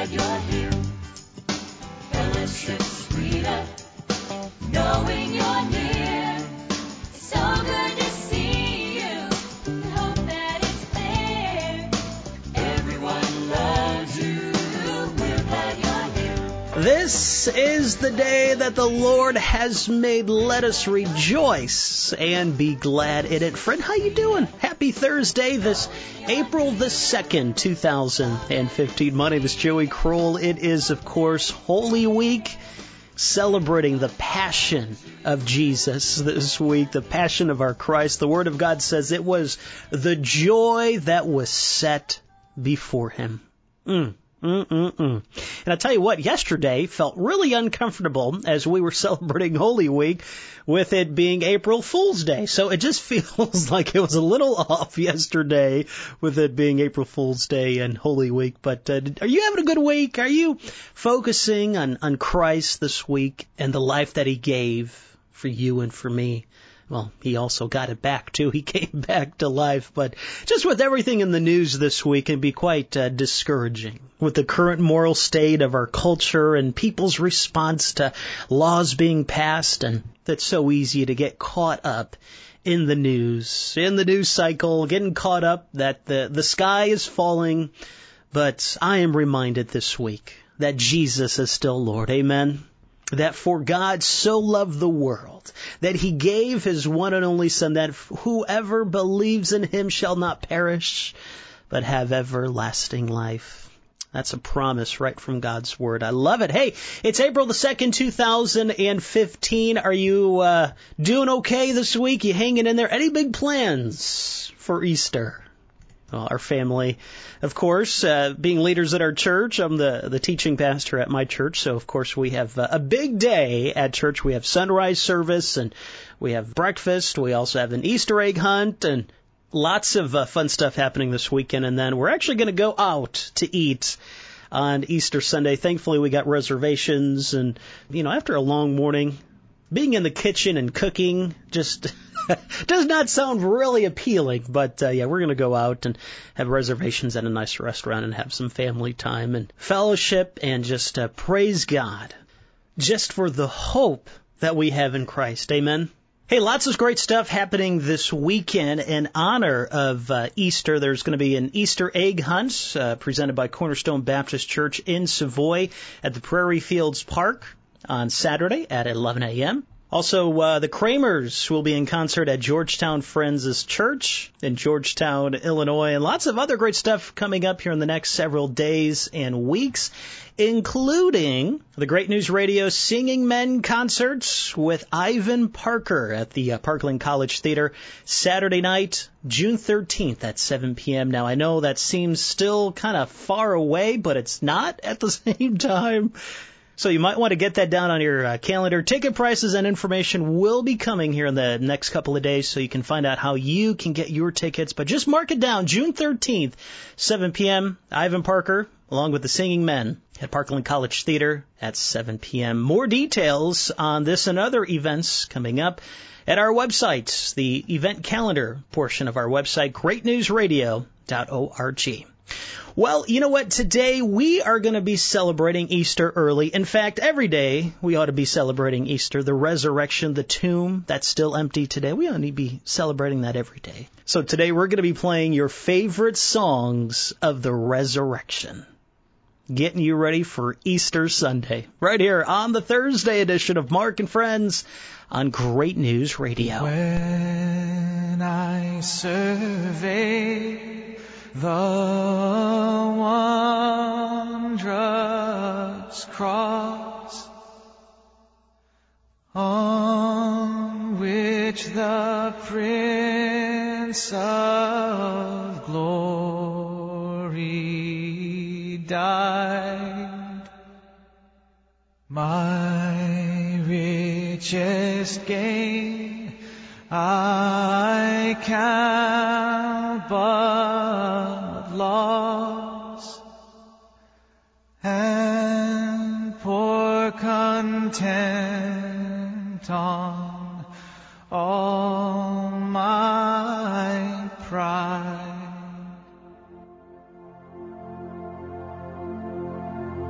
glad you're here. Fellowship sweeter, knowing you're near. It's so good to see you. I hope that it's clear. Everyone loves you. We're glad you're here. This is the day that the Lord has made. Let us rejoice and be glad in it. Friend, how you doing? Happy Thursday, this April the 2nd, 2015. My name is Joey Kroll. It is, of course, Holy Week, celebrating the passion of Jesus this week, the passion of our Christ. The Word of God says it was the joy that was set before him. And I tell you what, yesterday felt really uncomfortable as we were celebrating Holy Week with it being April Fool's Day. So it just feels like it was a little off yesterday with it being April Fool's Day and Holy Week. But are you having a good week? Are you focusing on Christ this week and the life that he gave for you and for me? Well, he also got it back, too. He came back to life. But just with everything in the news this week, it can be quite discouraging. With the current moral state of our culture and people's response to laws being passed, and it's so easy to get caught up in the news cycle, getting caught up that the sky is falling. But I am reminded this week that Jesus is still Lord. Amen. That for God so loved the world, that he gave his one and only Son, that whoever believes in him shall not perish, but have everlasting life. That's a promise right from God's Word. I love it. Hey, it's April the 2nd, 2015. Are you doing okay this week? You hanging in there? Any big plans for Easter? Well, our family, of course, being leaders at our church, I'm the teaching pastor at my church, so of course we have a big day at church. We have sunrise service, and we have breakfast. We also have an Easter egg hunt, and lots of fun stuff happening this weekend. And then we're actually going to go out to eat on Easter Sunday. Thankfully, we got reservations, and, after a long morning, being in the kitchen and cooking just does not sound really appealing, but we're going to go out and have reservations at a nice restaurant and have some family time and fellowship and just praise God just for the hope that we have in Christ. Amen. Hey, lots of great stuff happening this weekend in honor of Easter. There's going to be an Easter egg hunt presented by Cornerstone Baptist Church in Savoy at the Prairie Fields Park on Saturday at 11 a.m. Also, the Kramers will be in concert at Georgetown Friends' Church in Georgetown, Illinois, and lots of other great stuff coming up here in the next several days and weeks, including the Great News Radio Singing Men concerts with Ivan Parker at the Parkland College Theater Saturday night, June 13th at 7 p.m. Now, I know that seems still kind of far away, but it's not at the same time. So you might want to get that down on your calendar. Ticket prices and information will be coming here in the next couple of days, so you can find out how you can get your tickets. But just mark it down, June 13th, 7 p.m., Ivan Parker, along with the Singing Men at Parkland College Theater at 7 p.m. More details on this and other events coming up at our website, the event calendar portion of our website, greatnewsradio.org. Well, you know what? Today we are going to be celebrating Easter early. In fact, every day we ought to be celebrating Easter, the resurrection, the tomb that's still empty today. We ought to be celebrating that every day. So today we're going to be playing your favorite songs of the resurrection, getting you ready for Easter Sunday, right here on the Thursday edition of Mark and Friends on Great News Radio. When I survey the wondrous cross on which the Prince of Glory died, my richest gain I count but loss, and pour content on all my pride.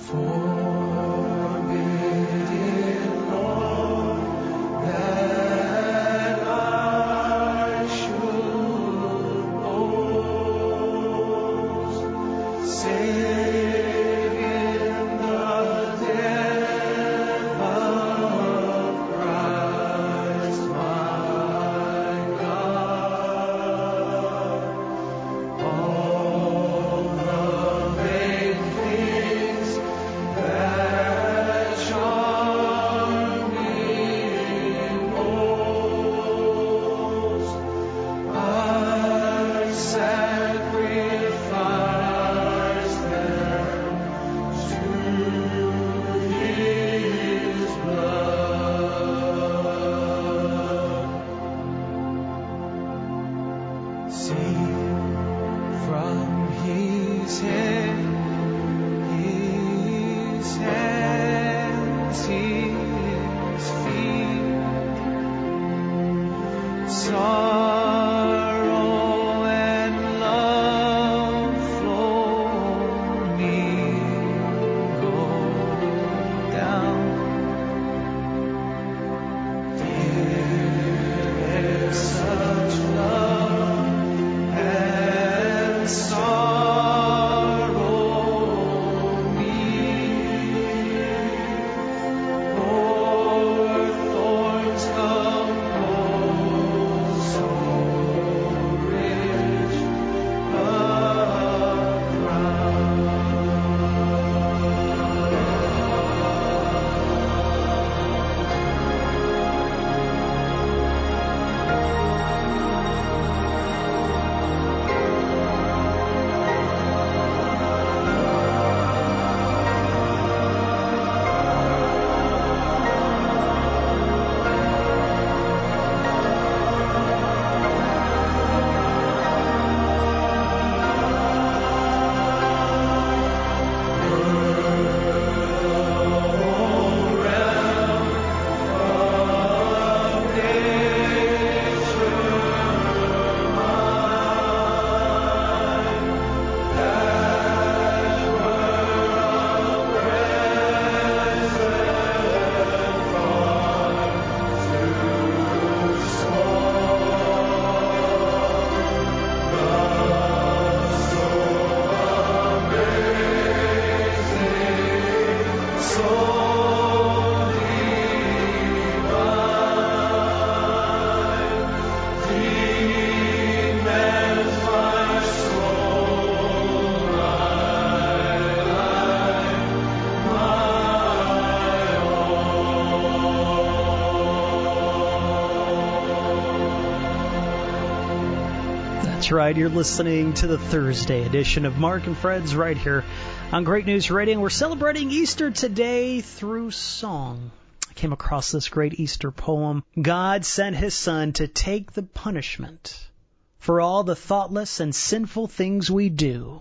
That's right, you're listening to the Thursday edition of Mark and Fred's right here on Great News Radio. We're celebrating Easter today through song. I came across this great Easter poem. God sent His Son to take the punishment for all the thoughtless and sinful things we do.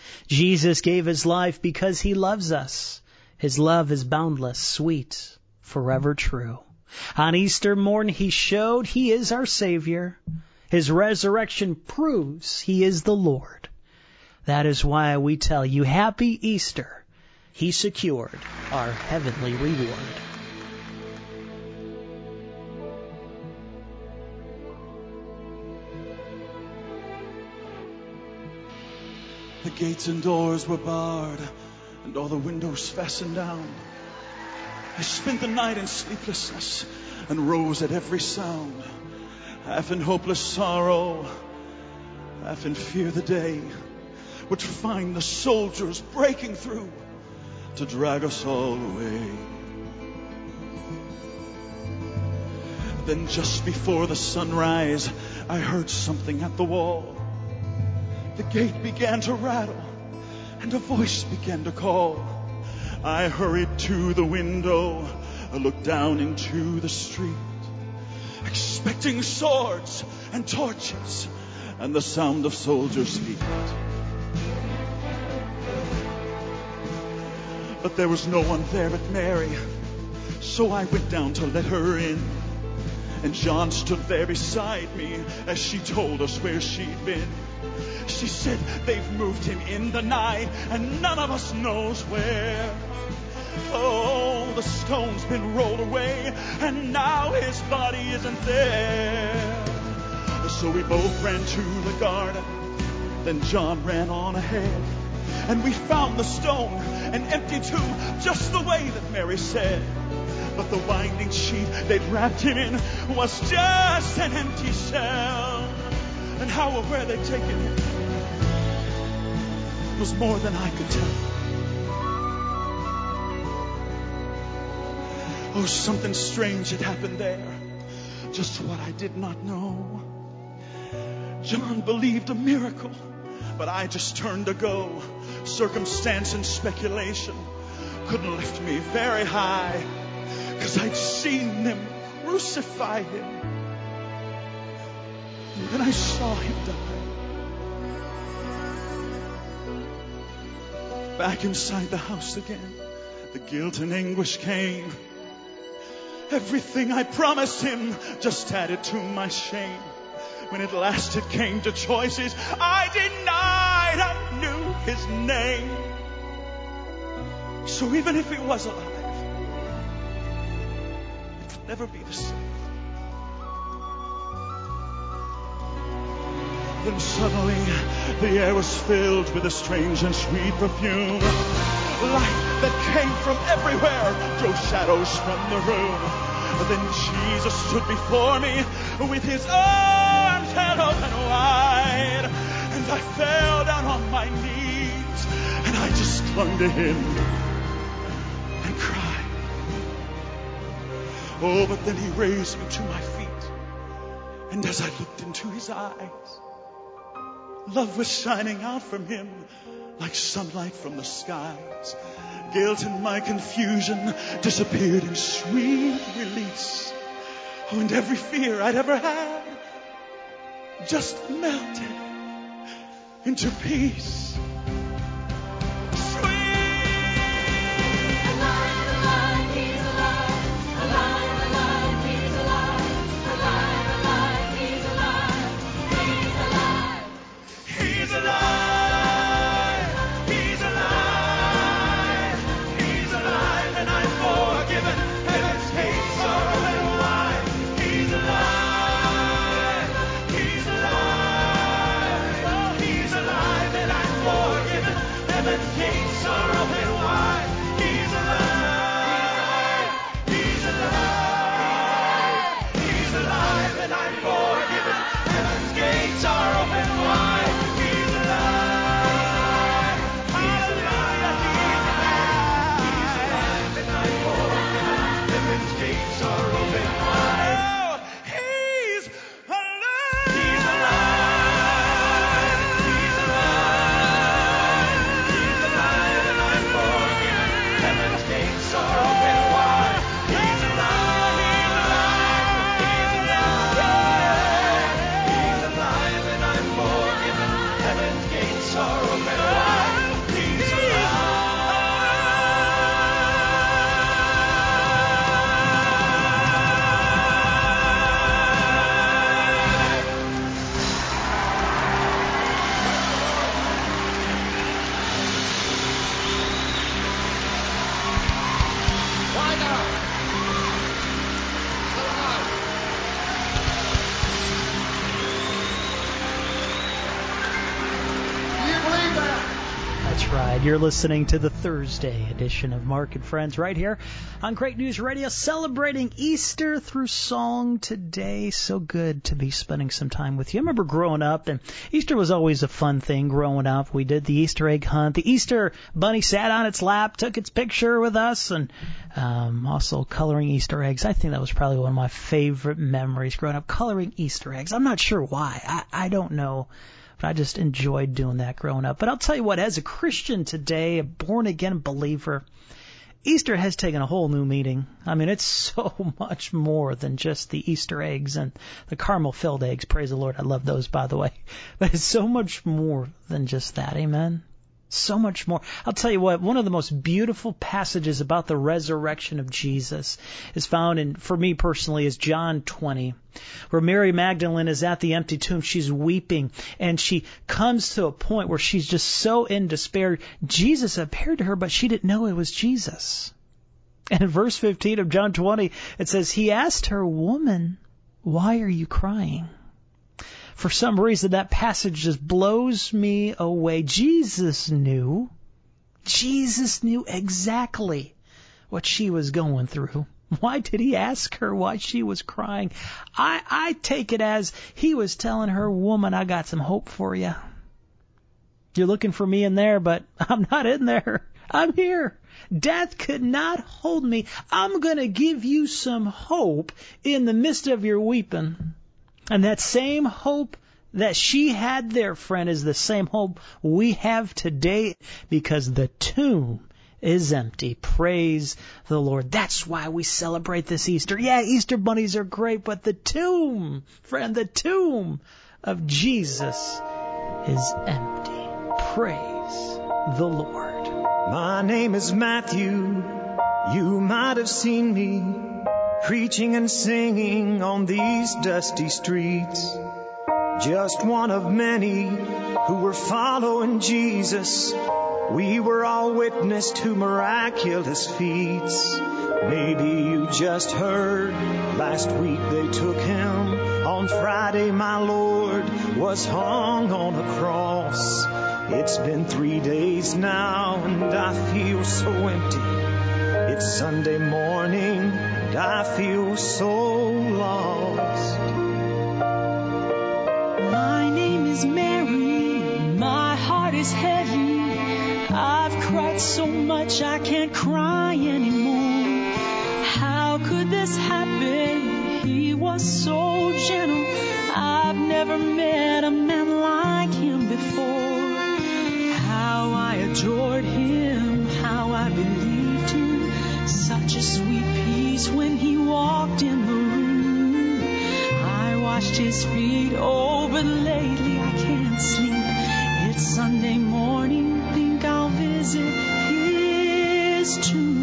Jesus gave His life because He loves us. His love is boundless, sweet, forever true. On Easter morn He showed He is our Savior. His resurrection proves He is the Lord. That is why we tell you, Happy Easter. He secured our heavenly reward. The gates and doors were barred, and all the windows fastened down. I spent the night in sleeplessness, and rose at every sound. Half in hopeless sorrow, half in fear the day would find the soldiers breaking through to drag us all away. Then just before the sunrise, I heard something at the wall. The gate began to rattle, and a voice began to call. I hurried to the window, I looked down into the street, expecting swords and torches and the sound of soldiers' feet. But there was no one there but Mary, so I went down to let her in. And John stood there beside me as she told us where she'd been. She said, they've moved him in the night and none of us knows where. Oh, the stone's been rolled away and now his body isn't there. So we both ran to the garden. Then John ran on ahead. And we found the stone, an empty tomb, just the way that Mary said. But the winding sheet they'd wrapped him in was just an empty shell. And how or where they'd taken him was more than I could tell. Oh, something strange had happened there, just what I did not know. John believed a miracle, but I just turned to go. Circumstance and speculation couldn't lift me very high, 'cause I'd seen them crucify him. And then I saw him die. Back inside the house again, the guilt and anguish came. Everything I promised him just added to my shame. When at last it came to choices, I denied I knew his name. So even if he was alive, it could never be the same. Then suddenly the air was filled with a strange and sweet perfume. Light that came from everywhere drove shadows from the room. Then Jesus stood before me with his arms held open wide. And I fell down on my knees and I just clung to him and cried. Oh, but then he raised me to my feet. And as I looked into his eyes, love was shining out from him like sunlight from the skies. Guilt and my confusion disappeared in sweet release. Oh, and every fear I'd ever had just melted into peace. You're listening to the Thursday edition of Mark and Friends right here on Great News Radio, celebrating Easter through song today. So good to be spending some time with you. I remember growing up, and Easter was always a fun thing growing up. We did the Easter egg hunt. The Easter bunny sat on its lap, took its picture with us, and also coloring Easter eggs. I think that was probably one of my favorite memories growing up, coloring Easter eggs. I'm not sure why. I don't know. But I just enjoyed doing that growing up. But I'll tell you what, as a Christian today, a born-again believer, Easter has taken a whole new meaning. I mean, it's so much more than just the Easter eggs and the caramel-filled eggs. Praise the Lord. I love those, by the way. But it's so much more than just that. Amen? So much more. I'll tell you what, one of the most beautiful passages about the resurrection of Jesus is found in, for me personally, is John 20, where Mary Magdalene is at the empty tomb. She's weeping, and she comes to a point where she's just so in despair. Jesus appeared to her, but she didn't know it was Jesus. And in verse 15 of John 20, it says, He asked her, Woman, why are you crying? For some reason, that passage just blows me away. Jesus knew exactly what she was going through. Why did He ask her why she was crying? I take it as He was telling her, Woman, I got some hope for you. You're looking for me in there, but I'm not in there. I'm here. Death could not hold me. I'm going to give you some hope in the midst of your weeping. And that same hope that she had there, friend, is the same hope we have today, because the tomb is empty. Praise the Lord. That's why we celebrate this Easter. Yeah, Easter bunnies are great, but the tomb, friend, the tomb of Jesus is empty. Praise the Lord. My name is Matthew. You might have seen me preaching and singing on these dusty streets. Just one of many who were following Jesus. We were all witness to miraculous feats. Maybe you just heard last week they took Him. On Friday my Lord was hung on a cross. It's been 3 days now and I feel so empty. It's Sunday morning and I feel so lost. My name is Mary, my heart is heavy. I've cried so much I can't cry anymore. How could this happen? He was so gentle. I've never met a man like Him before. How I adored Him, how I believed Him. Such a sweet peace when He walked in the room. I washed His feet, oh, but lately I can't sleep. It's Sunday morning, think I'll visit His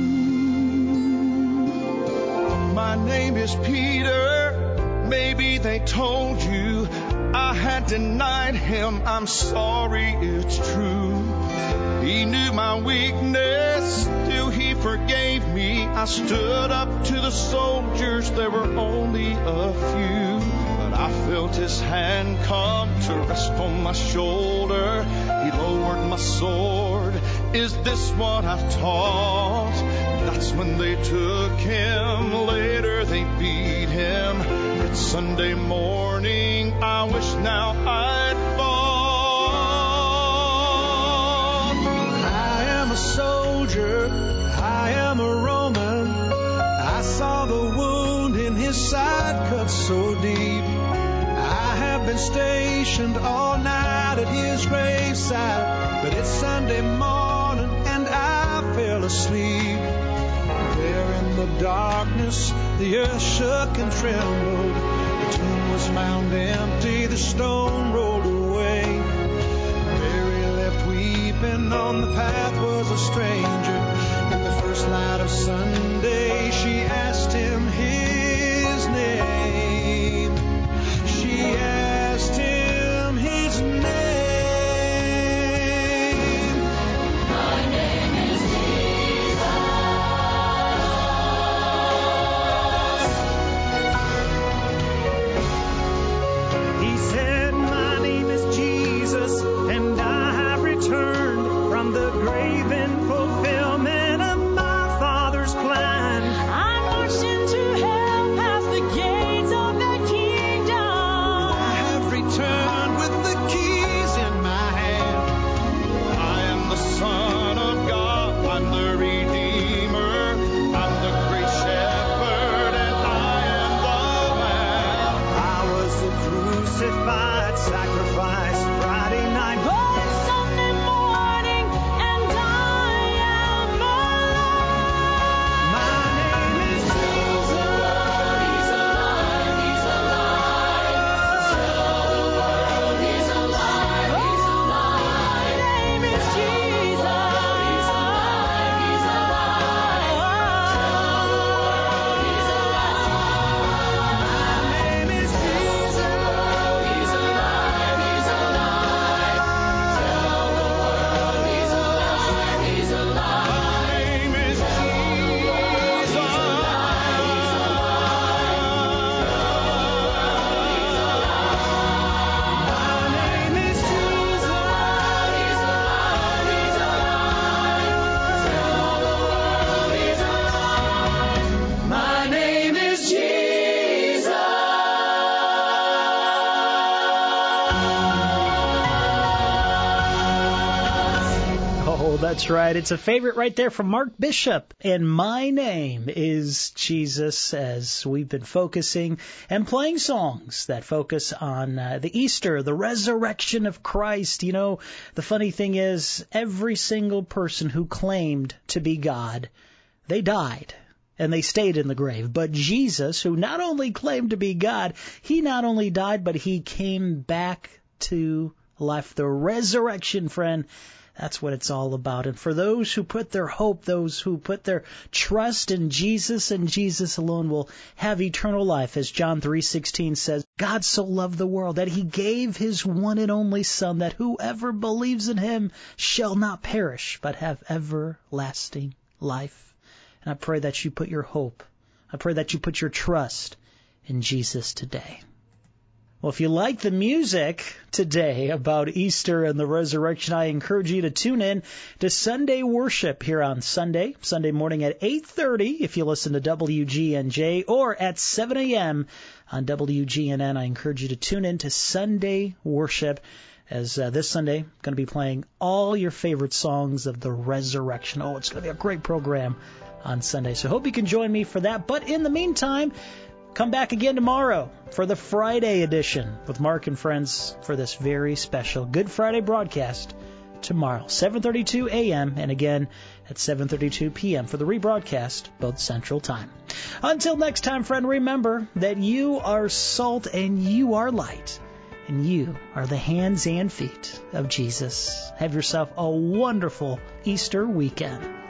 tomb. My name is Peter. Maybe they told you I had denied Him. I'm sorry, it's true. He knew my weakness, still He forgave me. I stood up to the soldiers, there were only a few. But I felt His hand come to rest on my shoulder. He lowered my sword. Is this what I've taught? That's when they took Him. Later they beat Him. It's Sunday morning. I wish now I'd fought. I am a soldier, I am a Roman. I saw the wound in His side cut so deep. I have been stationed all night at His graveside, but it's Sunday morning and I fell asleep. There in the darkness, the earth shook and trembled. The tomb was found empty, the stone rolled away. Mary left weeping, on the path was a stranger. In the first light of Sunday, she asked Him His name. She asked Him His name. My name is He said, my name is Jesus, and I have returned from the grave in fulfillment of my Father's plan. I marched into hell past the gates of the kingdom. I have returned with the keys in my hand. I am the Son of God. I'm the Redeemer. I'm the great shepherd, and I am the Lamb. I was the crucified sacrifice Friday night. But it's Sunday morning and I am alive. My name is Jesus. He's alive, He's alive. Tell the world He's alive, He's alive. My name is Jesus. That's right. It's a favorite right there from Mark Bishop. And my name is Jesus, as we've been focusing and playing songs that focus on the Easter, the resurrection of Christ. You know, the funny thing is, every single person who claimed to be God, they died. And they stayed in the grave. But Jesus, who not only claimed to be God, he not only died, but he came back to life. The resurrection, friend, that's what it's all about. And for those who put their hope, those who put their trust in Jesus and Jesus alone, will have eternal life. As John 3:16 says, God so loved the world that he gave his one and only Son, that whoever believes in him shall not perish, but have everlasting life. And I pray that you put your hope, I pray that you put your trust in Jesus today. Well, if you like the music today about Easter and the resurrection, I encourage you to tune in to Sunday worship here on Sunday morning at 8:30 if you listen to WGNJ, or at 7 a.m. on WGNN. I encourage you to tune in to Sunday worship, as this Sunday I'm going to be playing all your favorite songs of the resurrection. Oh, it's going to be a great program on Sunday. So hope you can join me for that. But in the meantime, come back again tomorrow for the Friday edition with Mark and friends for this very special Good Friday broadcast tomorrow, 7:32 a.m. and again at 7:32 p.m. for the rebroadcast, both Central Time. Until next time, friend, remember that you are salt and you are light, and you are the hands and feet of Jesus. Have yourself a wonderful Easter weekend.